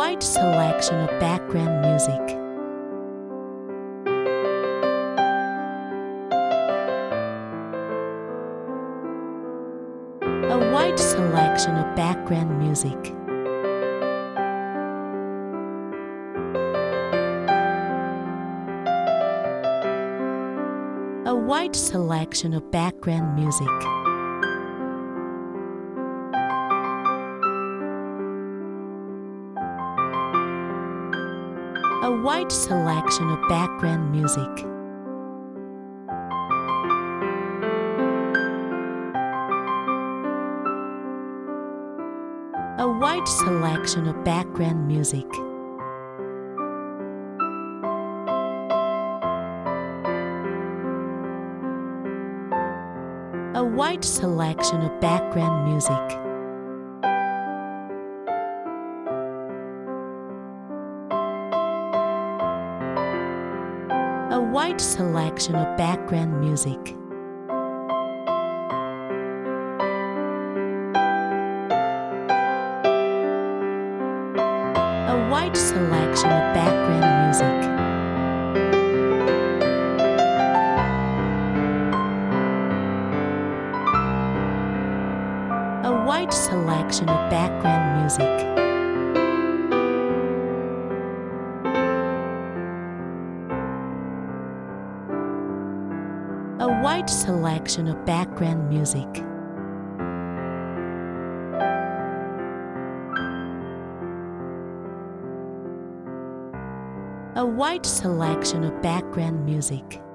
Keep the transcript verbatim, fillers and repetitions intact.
wide selection of background music. A wide selection of background music. A wide selection of background music. A wide selection of background music. A wide selection of background music. A wide selection of background music. A wide selection of background music. A wide selection of background music. A wide selection of background music. A wide selection of background music. A wide selection of background music.